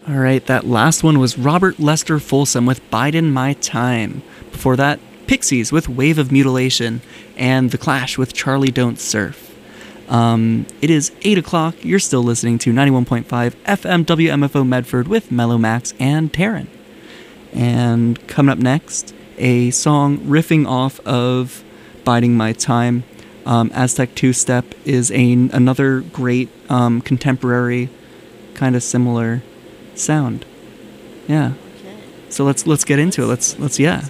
All right, that last one was Robert Lester Folsom with Bidin' My Time. Before that, Pixies with Wave of Mutilation, and The Clash with Charlie Don't Surf. It is 8 o'clock. You're still listening to 91.5 FM WMFO Medford with Mellow Max and Taryn. And coming up next, a song riffing off of Biding My Time. Aztec Two-Step is another great contemporary, kind of similar sound. Yeah. Okay. So let's get into it. Let's yeah.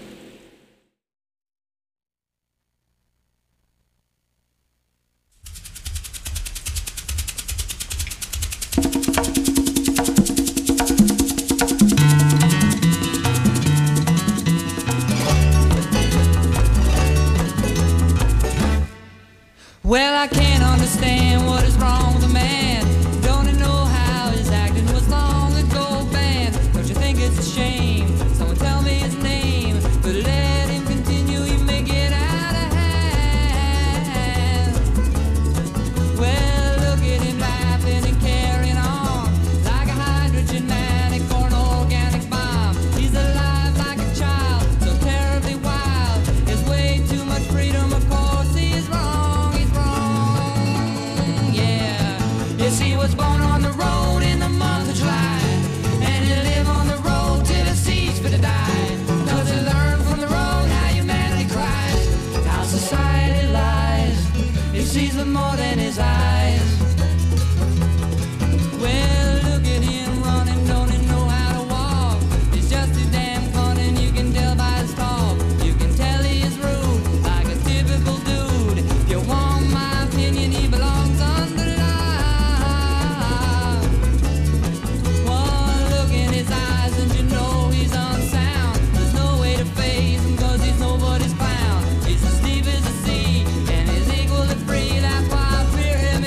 Well, I can't understand what is wrong with a man. Don't know how his acting was long ago banned. Don't you think it's a shame? Someone tell me his name. But let him continue, he may get out of hand. Well, look at him laughing and carrying on like a hydrogen manic or an organic bomb. He's alive like a child, so terribly wild. There's way too much freedom, of course he is wrong. Yes, he was born on the road in the month of July, and he'll live on the road till he sees fit to die. 'Cause he learned from the road how humanity cries, how society lies. He sees with more than his eyes. Well, look at him running, don't he know how to walk? He's just too damn cunning, you can tell by his talk. You can tell he is rude, like a typical dude. If you want my opinion, he belongs under the law. He's as deep as the sea, and he's equally free. That's why I fear him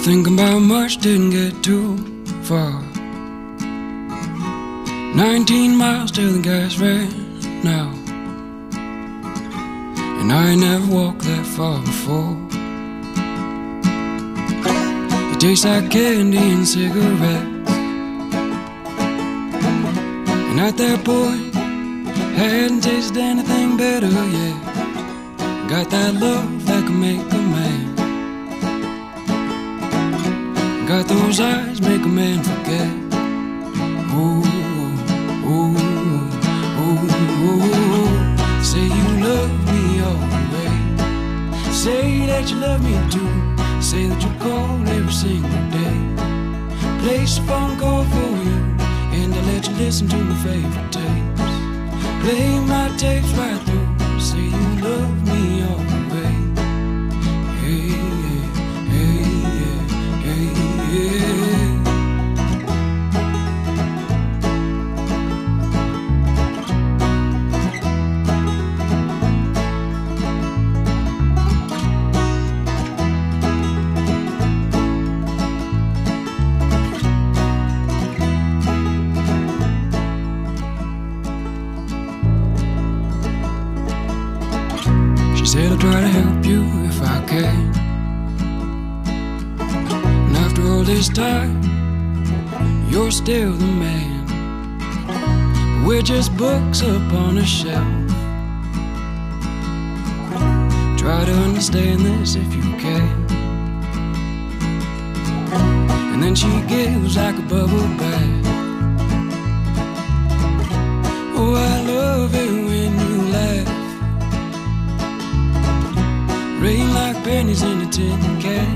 Thinking about much, didn't get too far. 19 miles till the gas ran out, and I ain't never walked that far before. It tastes like candy and cigarettes, and at that point hadn't tasted anything better yet. Got that love that can make a man, got those eyes make a man forget. Ooh, ooh, ooh, ooh. Say you love me all the way. Say that you love me too. Say that you call every single day. Place a phone call for you, and I'll let you listen to my favorite tapes. Play my tapes right through. Say you love me all the way. Hey, yeah, hey, yeah, hey, yeah. Said I'll try to help you if I can. And after all this time, you're still the man. But we're just books up on a shelf. Try to understand this if you can. And then she gives like a bubble bath. Oh, I love it when you laugh. Rain like pennies in a tin can.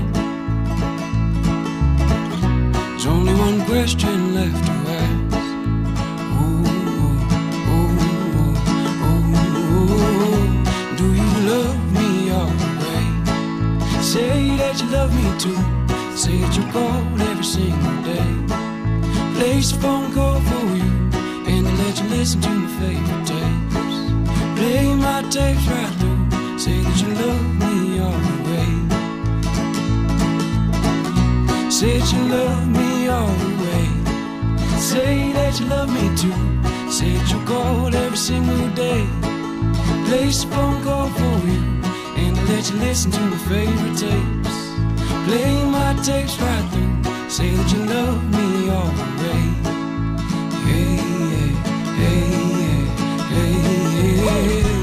There's only one question left to ask. Ooh, ooh, ooh, ooh. Do you love me all the way? Say that you love me too. Say that you call every single day. Place a phone call for you, and I'll let you listen to my favorite tapes. Play my tapes right through. Say that you love me all the way. Say that you love me all the way. Say that you love me too. Say that you call every single day. Place a phone call for you, and I'll let you listen to my favorite tapes. Play my tapes right through. Say that you love me all the way. Hey, yeah, hey, yeah, hey, yeah.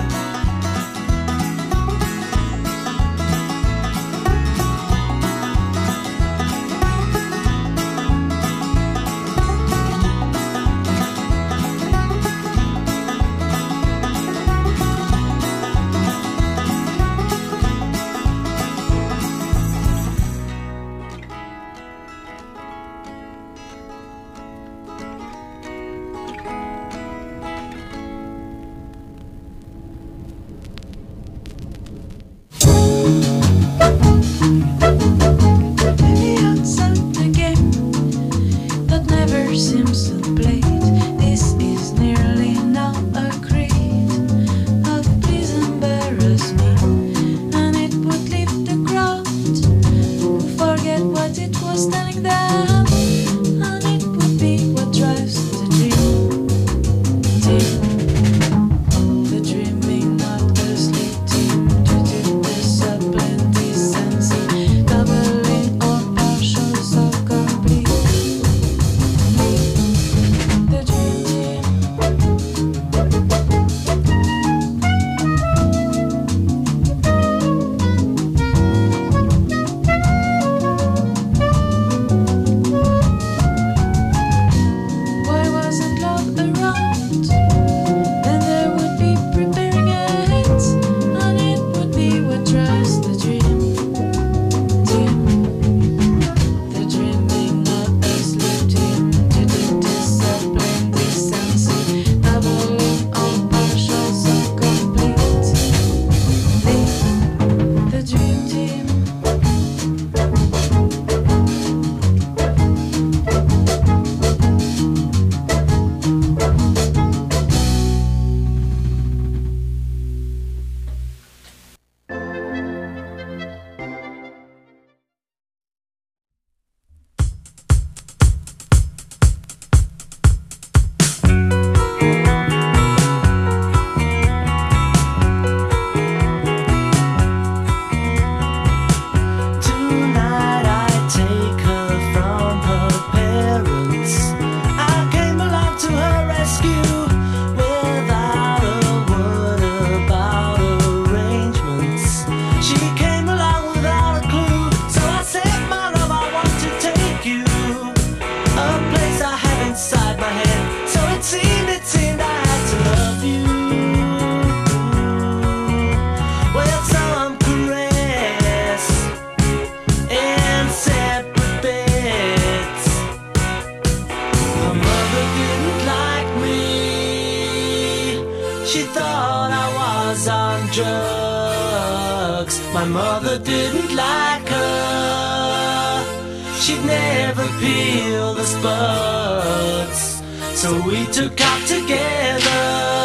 drugs. My mother didn't like her. She'd never peel the spuds. So we took off together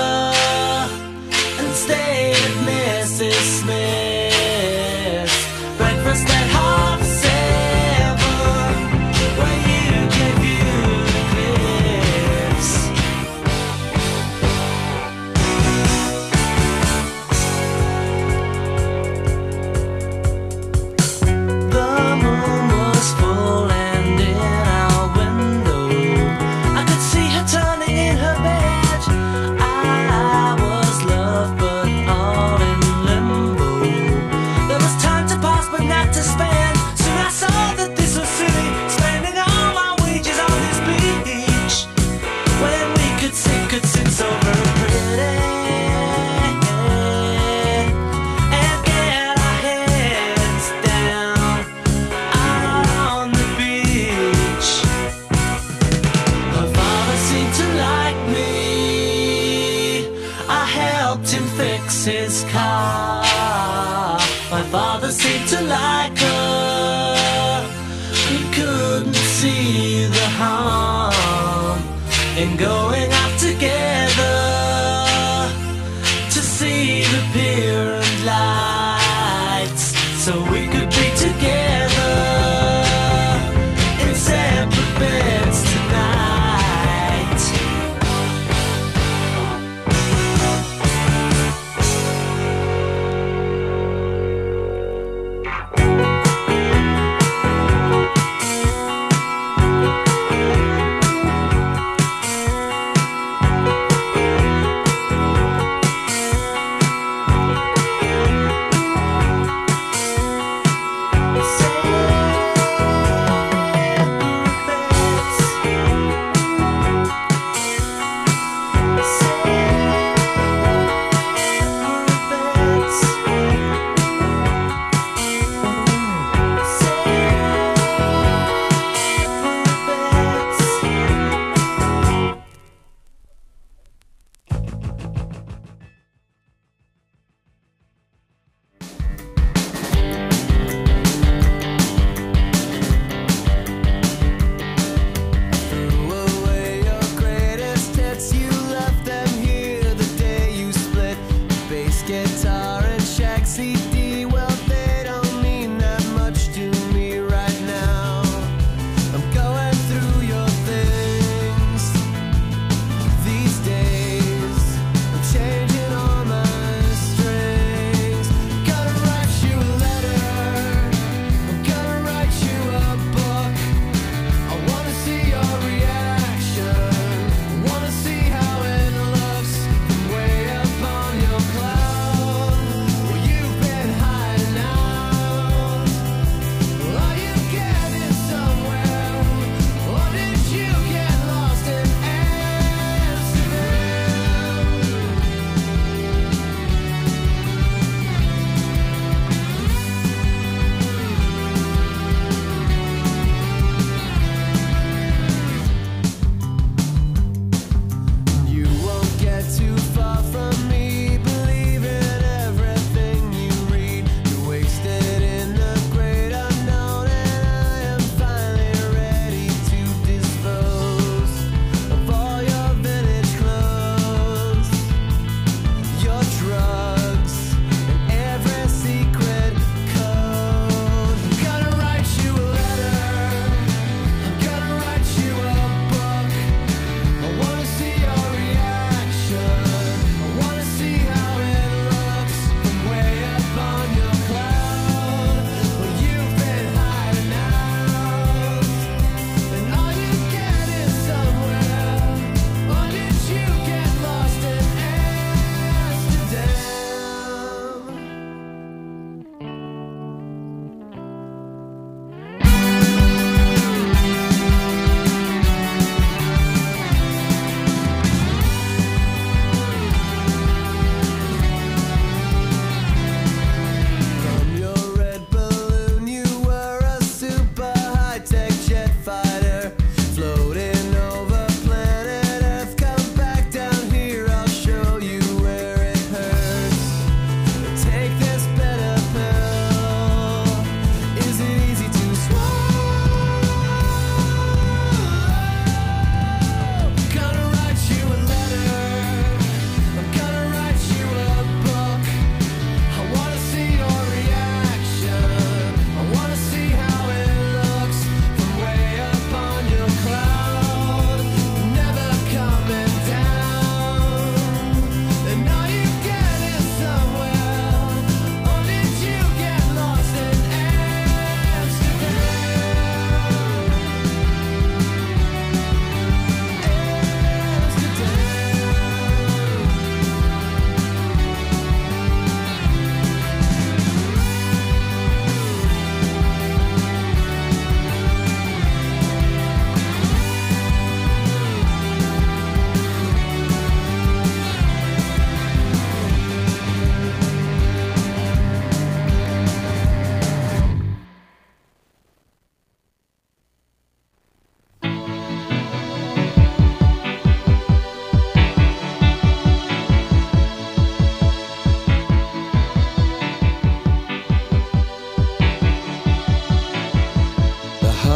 and stayed at Mrs. Smith's. Breakfast at 7:30, where you can view the cliffs. The moon was full and in our window I could see her turning in her bed. I was loved but all in limbo. There was time to pass but not to spend. Soon I saw that this was silly, spending all my wages on this beach, when we could sit so very pretty and get our heads down out on the beach. My father seemed to like me. I helped him fix his car. My father seemed to like her. He couldn't see the harm in going out together to see the pier and lights, so we could be together in separate beds tonight.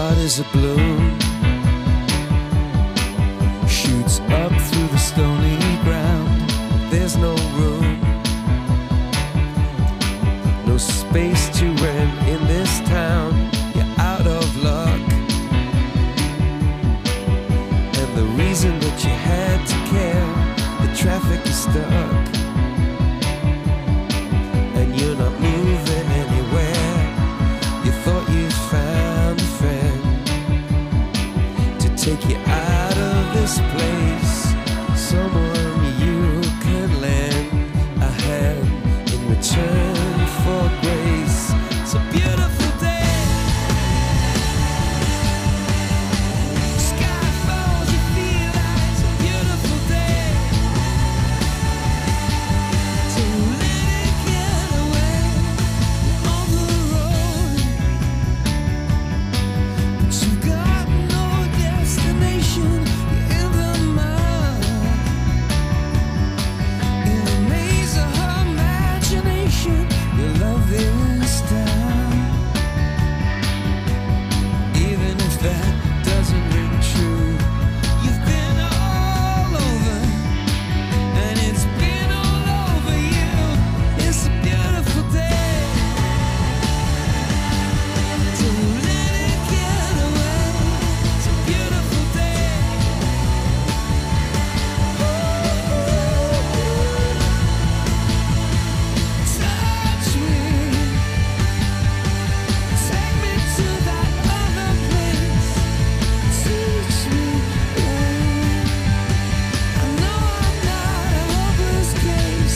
heart is a bloom, shoots up through the stony ground. There's no room, no space to rent in this town. You're out of luck, and the reason that you had to care, the traffic is stuck, and you're not moving anywhere. You thought you'd found a friend to take you out of this place, someone you could lend a hand in return for grace. It's a beautiful day. Sky falls, you feel like it's a beautiful day. So let it get away on the road, but you've got no destination. You're in the mud, in a maze of her imagination. Your love is down, even if that doesn't ring true. You've been all over, and it's been all over you. It's a beautiful day. So let it get away. It's a beautiful day. Touch me, take me to that other place. Teach me. I know I'm not a hopeless case.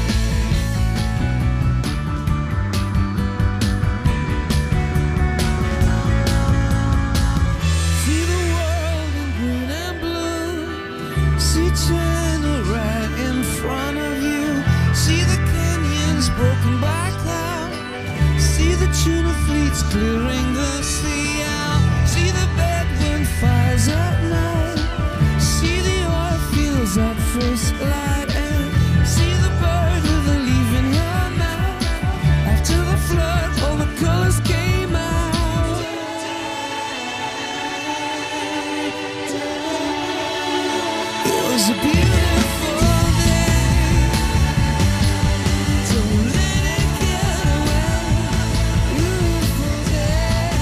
See the world in green and blue. See China right in front of you. See the canyons broken by cloud. See the tuna fleets clearing the sea out. See the bedroom fires at night. See the oil fields at first light. And see the bird with a leaf in her mouth. After the flood, all the colors came out. It was a beautiful day. Don't let it get away. Beautiful day.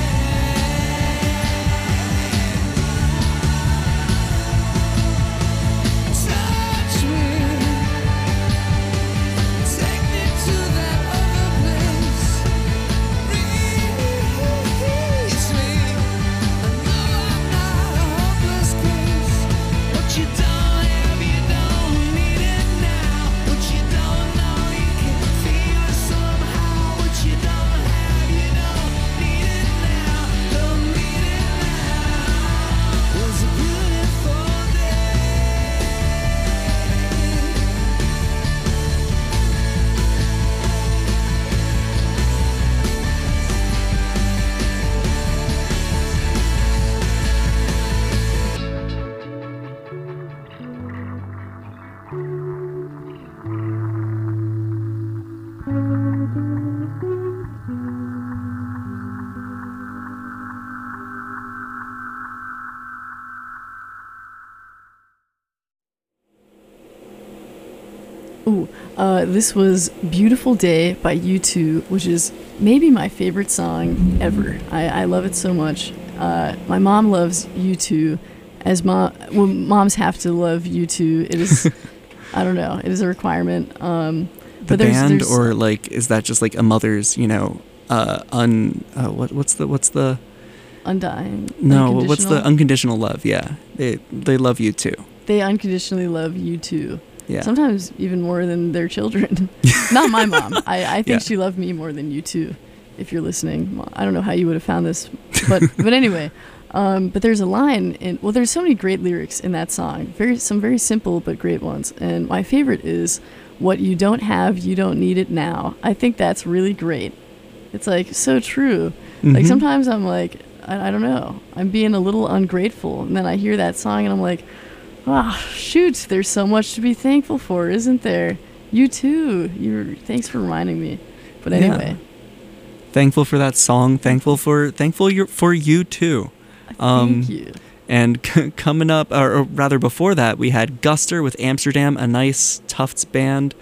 Touch me, take me to that other place. Release me. I know I'm not a hopeless case. What you don't have, you don't need it now. What you don't know, you can feel it somehow. What you don't have, you don't need it now. Don't need it now. It was a beautiful day. Ooh, this was Beautiful Day by U2, which is maybe my favorite song ever. I love it so much. My mom loves U2, as moms have to love U2. It is, I don't know, it is a requirement. The But band, or like, is that just like a mother's, what's the Undying. no, what's the Unconditional? unconditional love? Yeah, they love you too. They unconditionally love U2. Yeah. Sometimes even more than their children. Not my mom. I think Yeah. she loved me more than U2. If you're listening, Well, I don't know how you would have found this, but anyway. But there's a line there's so many great lyrics in that song. Some very simple but great ones. And my favorite is, "What you don't have, you don't need it now." I think that's really great. It's like so true. Like Mhm. sometimes I'm like, I don't know, I'm being a little ungrateful, and then I hear that song and I'm like, shoot, there's so much to be thankful for, isn't there? You too. Thanks for reminding me. But anyway. Thankful for that song. Thankful for you too. Thank you. And coming up, or rather before that, we had Guster with Amsterdam, a nice Tufts band.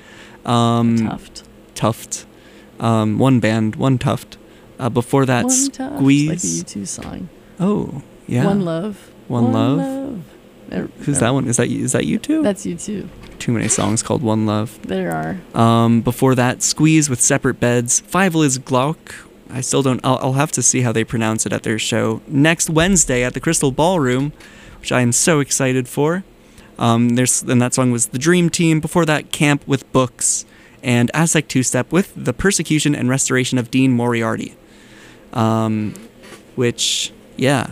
Tuft. One band, one Tuft. Before that, One Tuft, Squeeze. like the U2 song. Oh, yeah. One Love. One Love. Who's that one? Is that you too? That's U2. Too many songs called One Love. There are. Before that, Squeeze with Separate Beds. Fievel is Glauc. I still don't. I'll have to see how they pronounce it at their show next Wednesday at the Crystal Ballroom, which I am so excited for. And that song was The Dream Team. Before that, Camp with Books, and Aztec Two-Step with The Persecution and Restoration of Dean Moriarty. Which, yeah.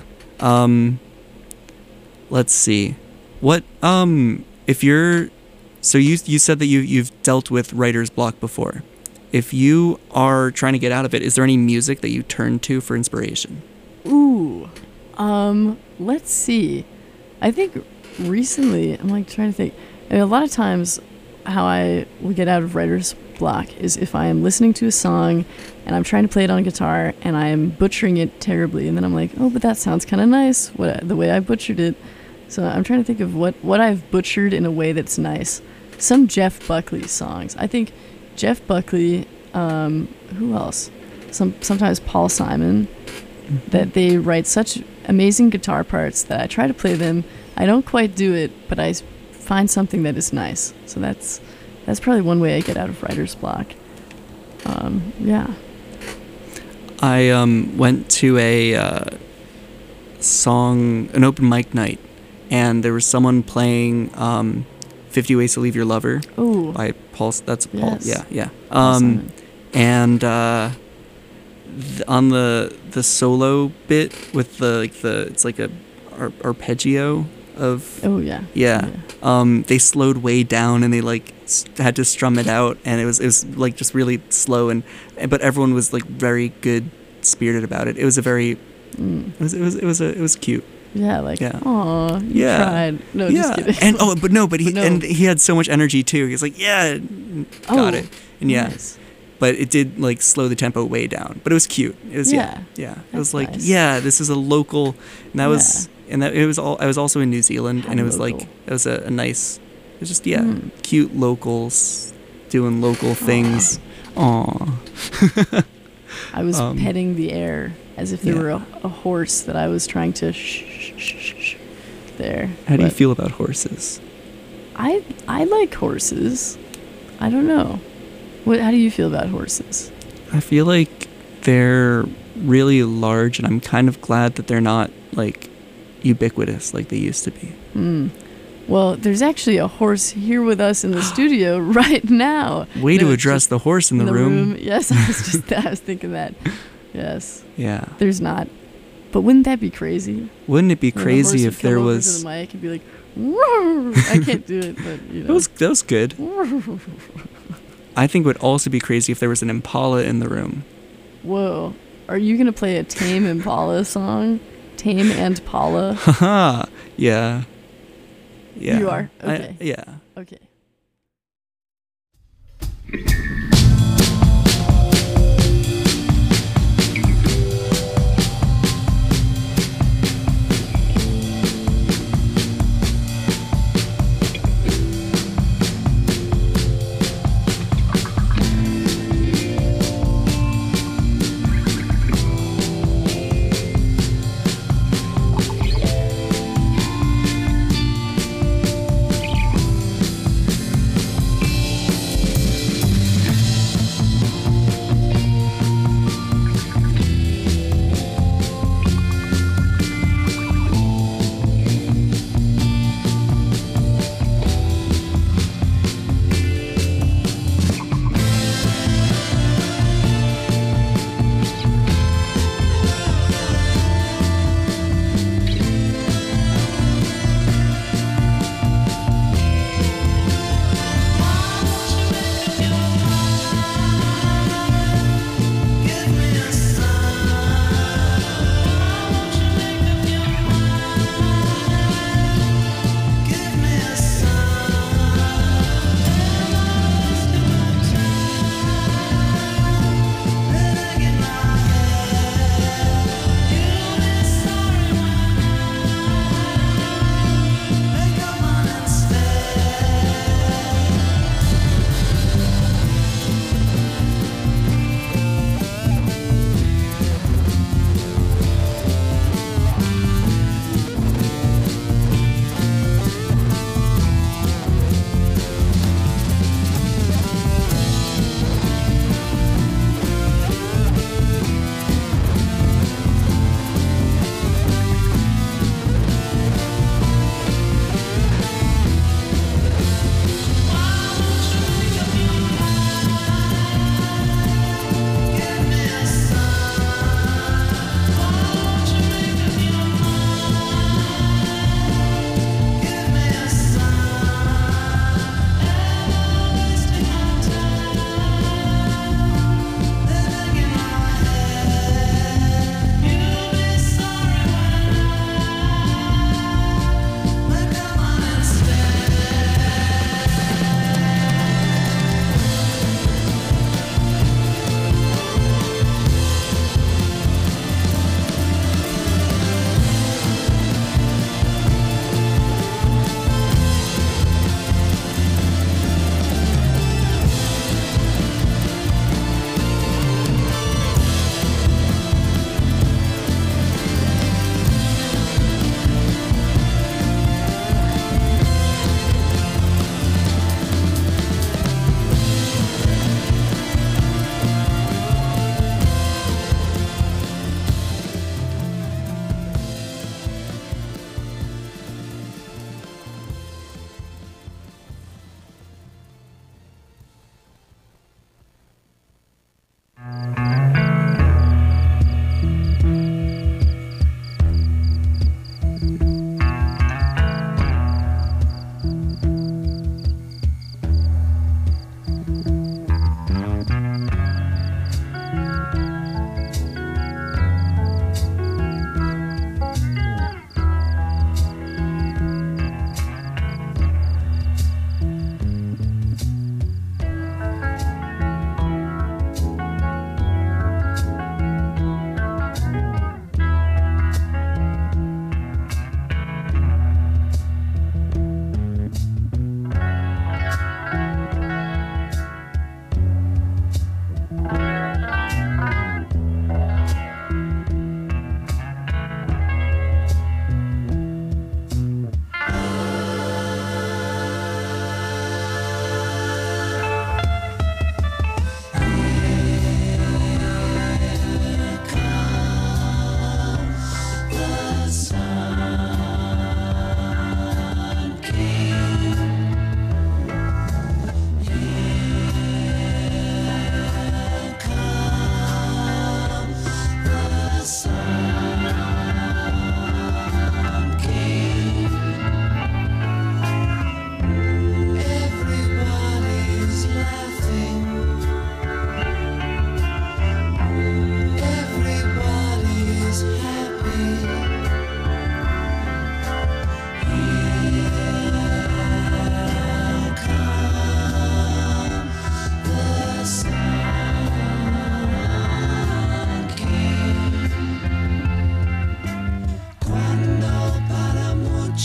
Let's see. What if you're so you said that you've dealt with writer's block before. If you are trying to get out of it, is there any music that you turn to for inspiration? Ooh. Let's see. I think recently, I'm like trying to think. I mean, a lot of times how I will get out of writer's block is if I am listening to a song and I'm trying to play it on guitar and I am butchering it terribly, and then I'm like, oh, but that sounds kind of nice, the way I butchered it. So I'm trying to think of what I've butchered in a way that's nice. Some Jeff Buckley songs. I think Jeff Buckley, who else? Sometimes Paul Simon, that they write such amazing guitar parts that I try to play them. I don't quite do it, but I find something that is nice. So that's probably one way I get out of writer's block. Yeah. I went to an open mic night, and there was someone playing 50 Ways to Leave Your Lover by Paul. That's Paul. Yes. Yeah. Paul Simon. And on the solo bit with it's like a arpeggio of. Oh yeah. Yeah. They slowed way down and they had to strum it out, and it was like just really slow, but everyone was like very good spirited about it. It was a very it was cute. Yeah, like, yeah. Aw, you tried. No, yeah. just kidding. And he had so much energy too. He's like, yeah, got it. And yeah. Nice. But it did like slow the tempo way down. But it was cute. It was yeah. It was like, nice. yeah, this is a local, and that was it was all. I was also in New Zealand, and it was local. like it was a nice. It was just cute locals doing local things. Aww. I was petting the air as if there were a horse that I was trying to shh there. How do you feel about horses? I like horses. I don't know. How do you feel about horses? I feel like they're really large, and I'm kind of glad that they're not like ubiquitous like they used to be. Well, there's actually a horse here with us in the studio right now. Way to address the horse in the room. Yes, I was thinking that. Yes. Yeah. There's not. But wouldn't that be crazy? Wouldn't it be crazy if there was? The mic and be like, "Roar!" I can't do it, but you know. That was good. I think it would also be crazy if there was an Impala in the room. Whoa. Are you going to play a Tame Impala song? Tame and Paula? Haha. Yeah. Yeah. You are? Okay. Yeah. Okay.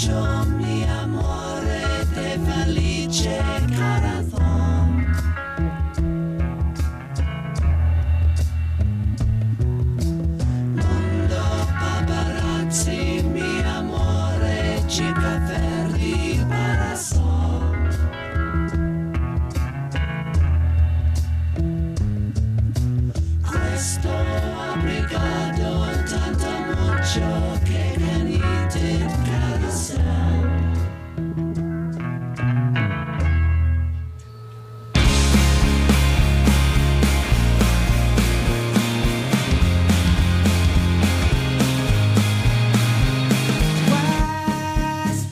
mucho, mi amore, de felice corazón. Mondo paparazzi, mi amore, chica verdi parasol. Questo abrigato tanto mucho che canite carousel. West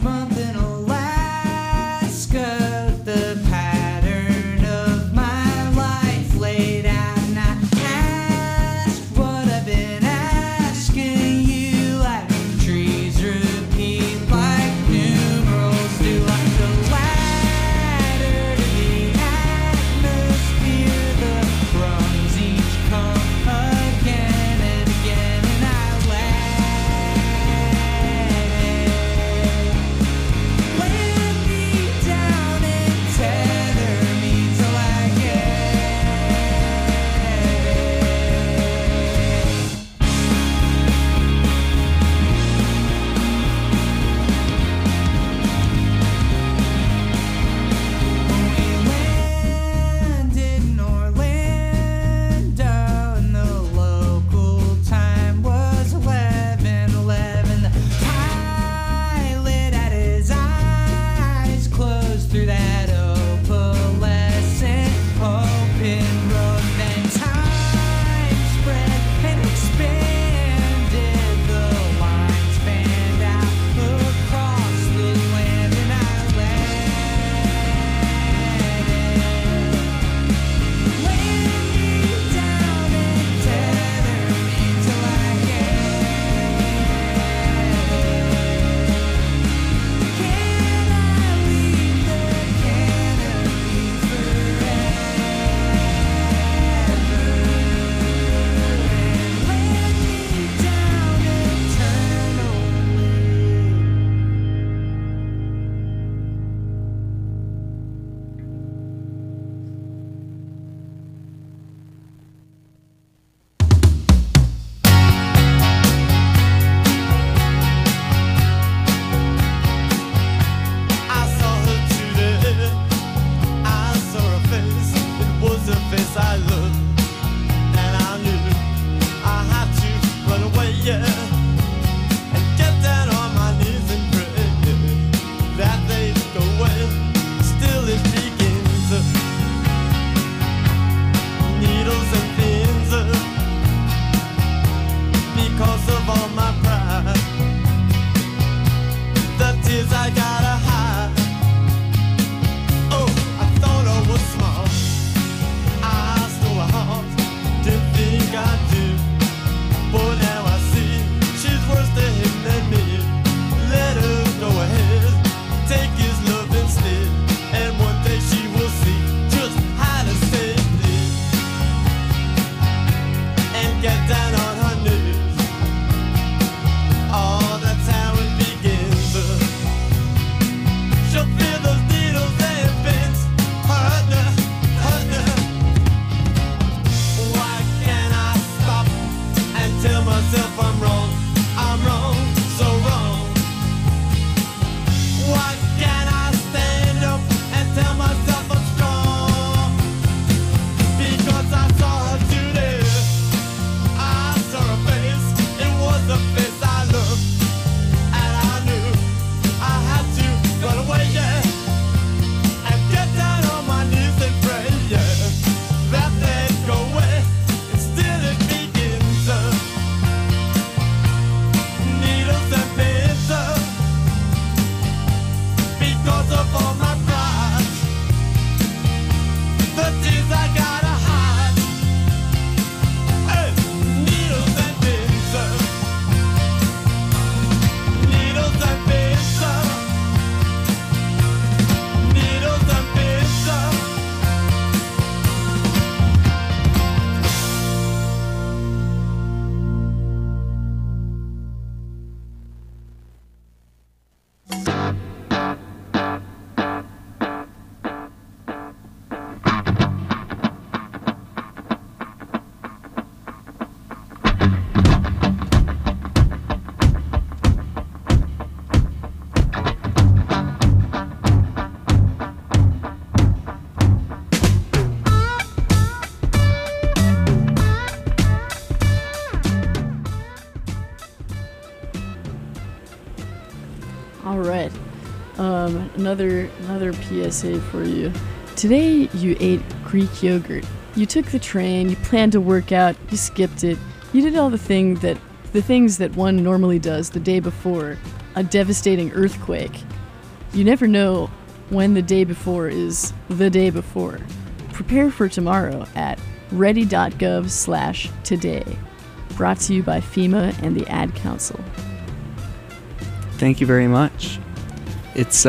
All right. Another PSA for you. Today you ate Greek yogurt. You took the train. You planned to work out. You skipped it. You did all the things that one normally does the day before a devastating earthquake. You never know when the day before is the day before. Prepare for tomorrow at ready.gov/today. Brought to you by FEMA and the Ad Council. Thank you very much. It's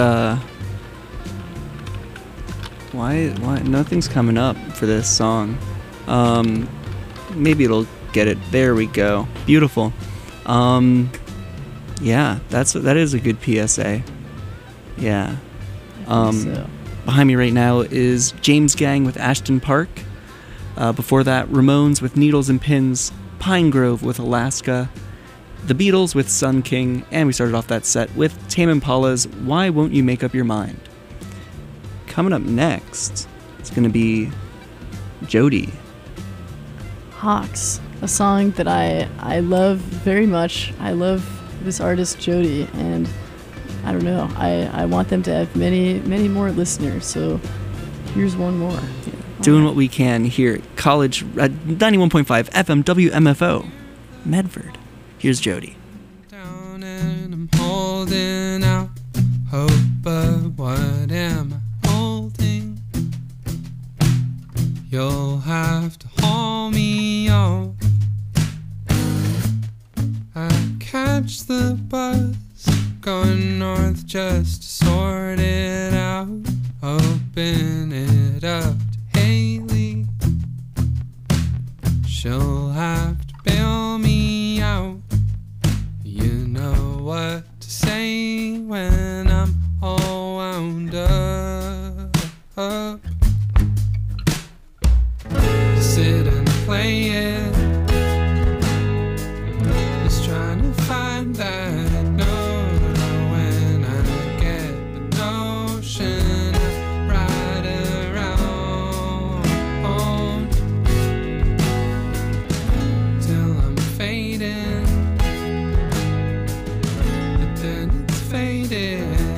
why nothing's coming up for this song. Maybe it'll get it. There we go. Beautiful. Yeah, that is a good PSA. Yeah. So. Behind me right now is James Gang with Ashton Park. Before that, Ramones with Needles and Pins, Pine Grove with Alaska, The Beatles with Sun King, and we started off that set with Tame Impala's Why Won't You Make Up Your Mind. Coming up next, it's going to be Jody. Hawks, a song that I love very much. I love this artist Jody, and I don't know, I want them to have many, many more listeners, so here's one more. Doing what we can here at College at 91.5 FM WMFO, Medford. Here's Jody. Down and I'm holding out hope, but what am I holding? You'll have to haul me off. I catch the bus going north just to sort it out. Open it up to Haley. She'll have to bail me out. You know what to say when I'm all wound up. Sit and play it. Just trying to find that note when I get the notion I ride around till I'm fading, but then it's faded.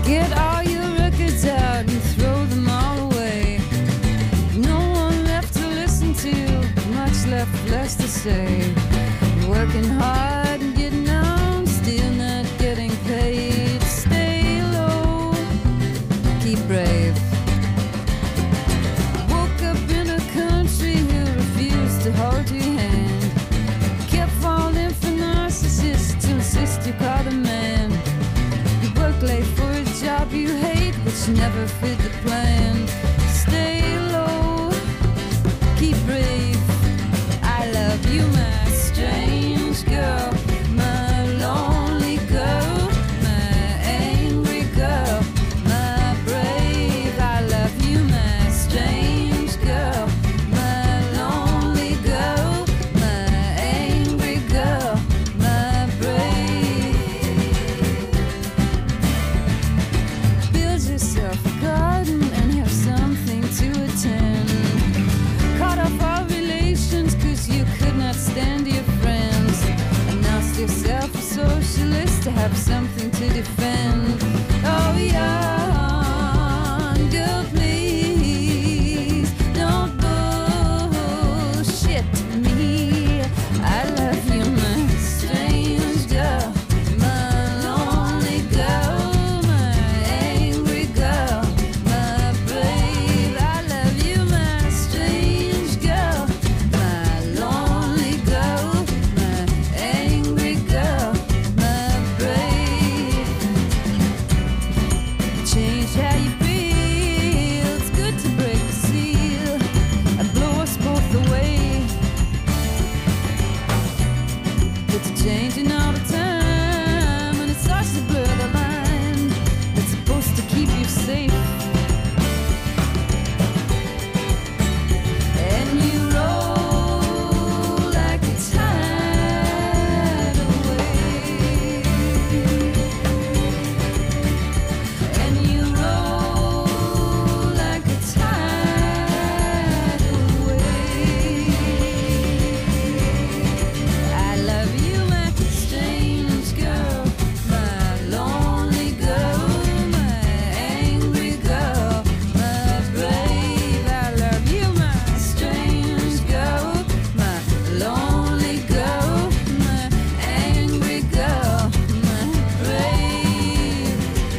Get all your records out and throw them all away. No one left to listen to, much less to say. Working hard and getting on, still not getting paid. Stay low, keep brave. Woke up in a country who refused to hold your hand. Kept falling for narcissists to insist you call the man. You work late for a job you hate, which never fit the plan. Stay low, keep brave. I love you, my strange girl, my lonely girl, my angry girl, my brave. I love you, my strange girl, my lonely girl, my angry girl, my brave. Build yourself a garden and have something to attend. Cut off all relations 'cause you could not stand your friends. Announce yourself a socialist to have something to defend. Oh, young girl, please don't bullshit me. I love you, my strange girl, my lonely girl, my angry girl, my brave. I love you, my strange girl, my lonely girl, my angry girl, my brave. Change how you feel. It's good to break the seal and blow us both away. It's changing all the time, and it starts to blur the line that's supposed to keep you safe. And you roll like a tidal wave. And you roll like a tidal wave. I love you, my strange girl, my lonely girl, my angry girl, my brave. I love you, my strange girl, my lonely girl, my angry girl, my brave.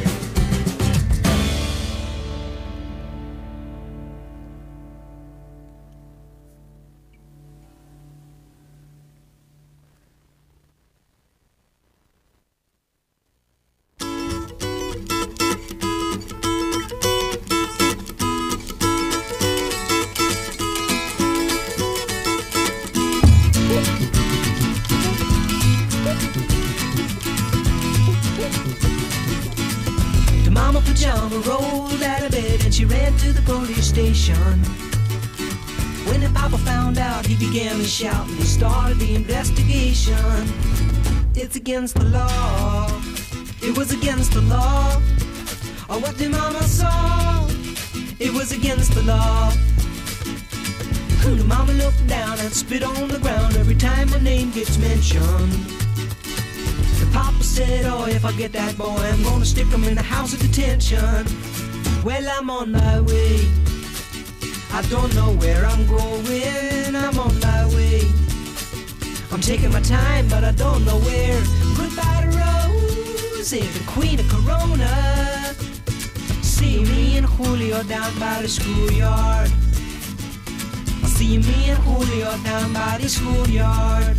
The mama pajama rolled out of bed and she ran to the police station. When the papa found out, he began to shout and he started the investigation. It's against the law. It was against the law. Or what the mama saw. It was against the law. The mama looked down and spit on the ground every time her name gets mentioned. The papa said, oh, if I get that boy, I'm gonna stick him in the house of detention. Well, I'm on my way. I don't know where I'm going. I'm on my way. I'm taking my time, but I don't know where. Goodbye to Rosie, the queen of Corona. See me and Julio down by the schoolyard. See me and Julio down by the schoolyard.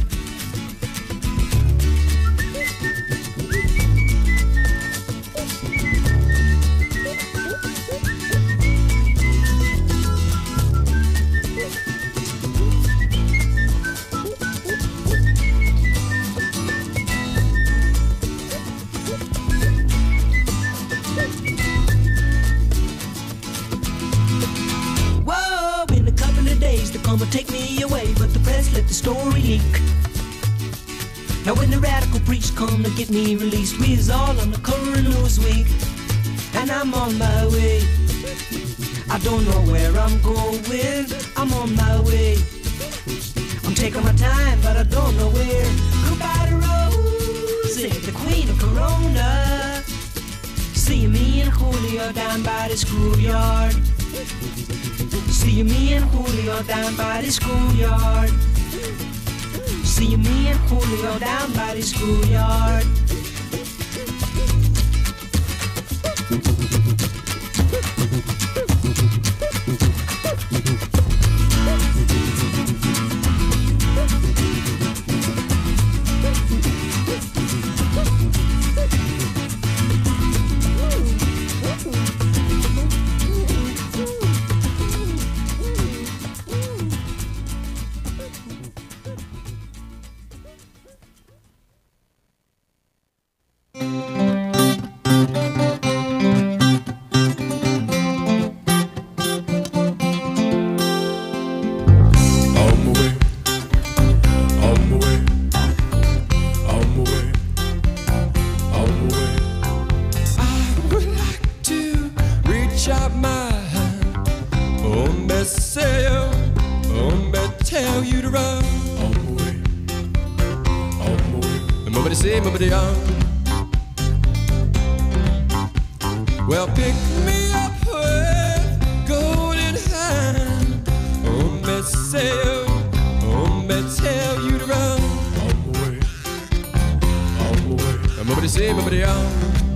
Come and take me away, but the press let the story leak. Now when the radical priests come to get me released, we is all on the cover of Newsweek. And I'm on my way. I don't know where I'm going. I'm on my way. I'm taking my time, but I don't know where. Goodbye to Rosie, the queen of Corona. See me and Julio down by the schoolyard. See me and Julio down by the schoolyard. See me and Julio down by the schoolyard. Well, pick me up with golden hand. Me say, me tell you to run. Nobody say, nobody on.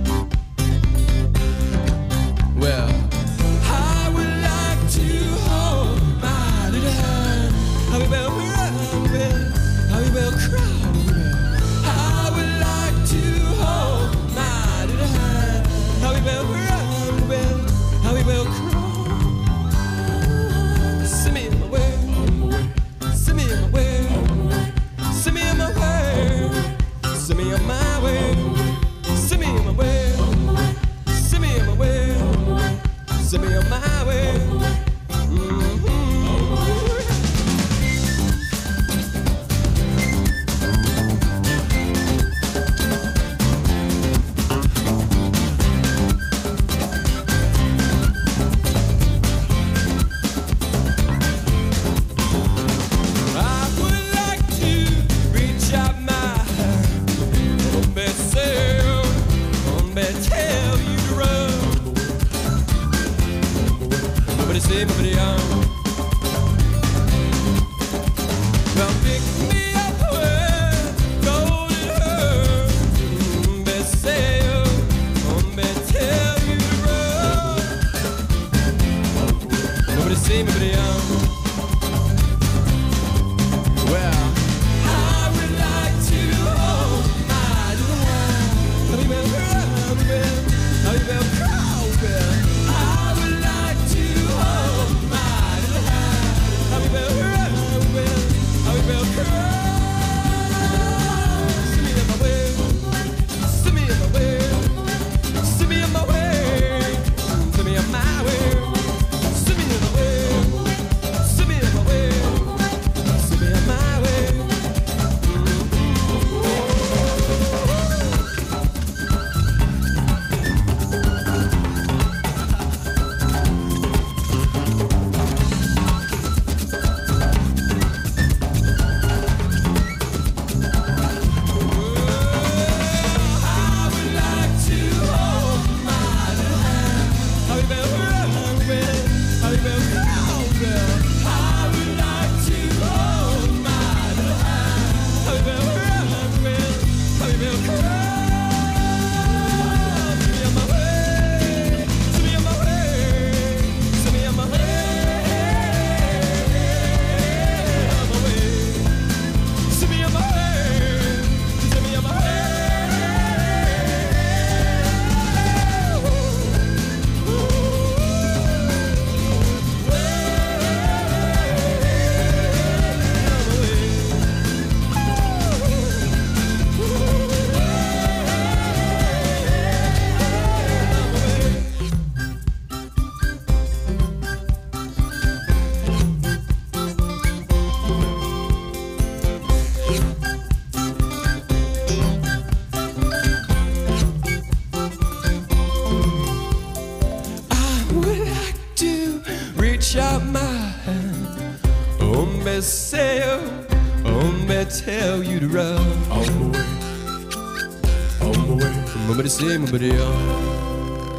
Well, I would like to hold my little hand. I will run, I will cry. I would like to hold my little hand. I will run, I will cry. Send me in my way, send me in my way, send me in my way, send me on my way, send me in my way, send me in my way, send me on my way. Everybody on. Well, pick me up with golden hair. Say, tell you to run. Nobody say, nobody on. Well, I would like to hold my little hand. I will cry. I would like to hold my little hand. I will cry. See me in my way. See me in my way. See me in my way. See me in my way. See me in my way. See me in my way. See me in my way. Out my hand, say, tell you to run. On my way, nobody say, nobody on.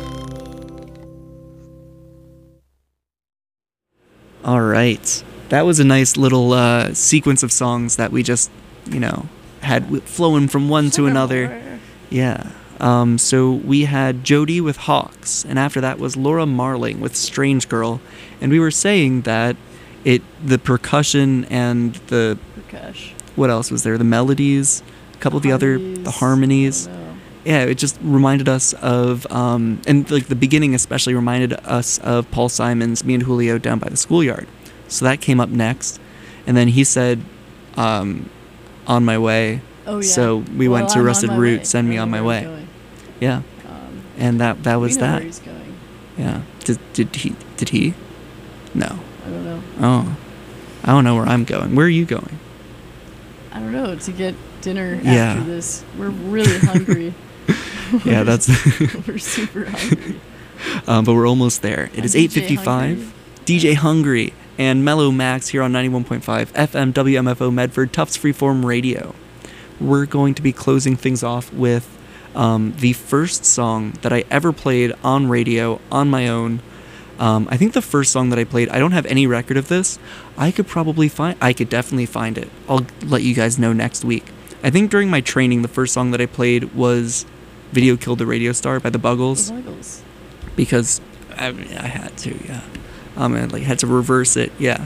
All right. That was a nice little sequence of songs that we just, had flowing from one to another. Yeah. So we had Jody with Hawks, and after that was Laura Marling with Strange Girl. And we were saying that the percussion and the... Percush. What else was there? The melodies, a couple of the harmonies. I don't know. Yeah, it just reminded us of, and like the beginning especially reminded us of Paul Simon's Me and Julio Down by the Schoolyard. So that came up next. And then he said, On My Way. Oh, yeah. So we went to I'm on Rusted my Root, way. Send Me I on know My where Way. he's going. Yeah. And that was we know that. Where he's going. Yeah. Did he? No. I don't know. Oh. I don't know where I'm going. Where are you going? I don't know. To get dinner Yeah. after this. We're really hungry. Yeah, that's... We're super hungry. But we're almost there. It is I'm DJ 8:55. Hungry. DJ Hungry and Mellow Max here on 91.5 FM WMFO Medford, Tufts Freeform Radio. We're going to be closing things off with the first song that I ever played on radio on my own. I think the first song that I played, I don't have any record of this. I could definitely find it. I'll let you guys know next week. I think during my training, the first song that I played was Video Killed the Radio Star by the Buggles. The Buggles. Because I had to, yeah. I had to reverse it, yeah.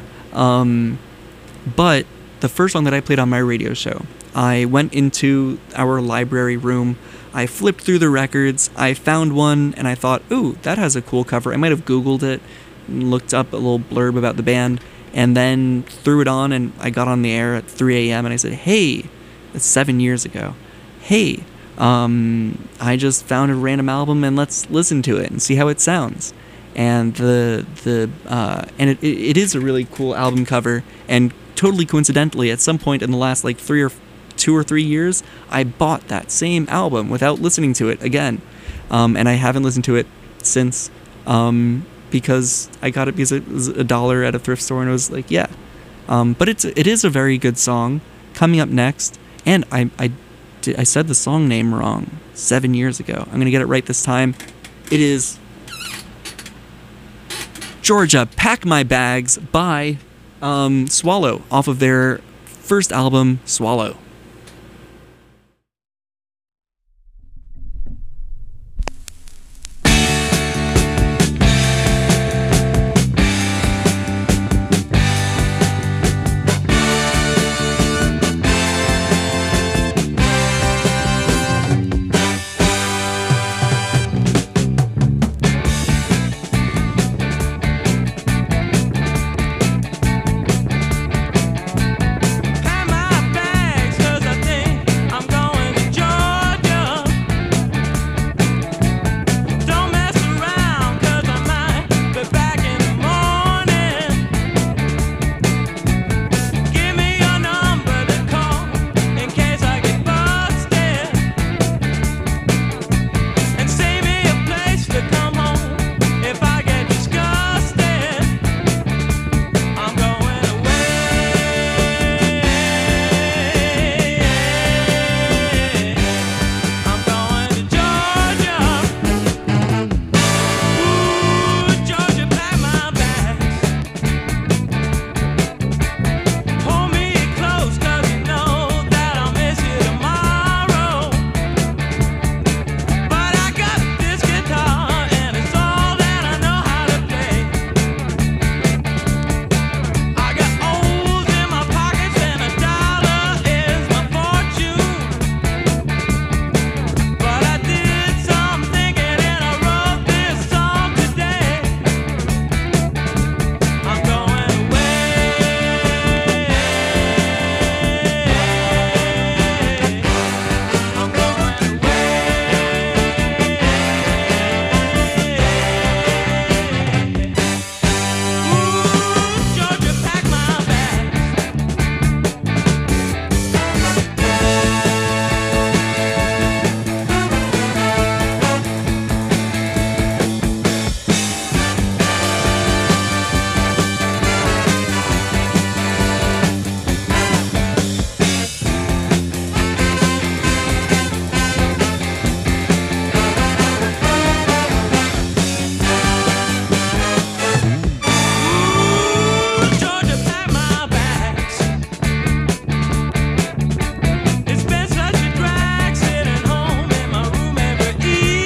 But the first song that I played on my radio show, I went into our library room, I flipped through the records, I found one, and I thought, ooh, that has a cool cover. I might have Googled it, looked up a little blurb about the band, and then threw it on, and I got on the air at 3 a.m., and I said, hey, that's 7 years ago. Hey, I just found a random album, and let's listen to it and see how it sounds. And it is a really cool album cover, and totally coincidentally, at some point in the last like 2 or 3 years, I bought that same album without listening to it again, and I haven't listened to it since, because I got it because it was $1 at a thrift store, and it was like, yeah. But it is a very good song. Coming up next, and I said the song name wrong 7 years ago. I'm gonna get it right this time. It is Georgia, Pack My Bags by Swallow, off of their first album, Swallow.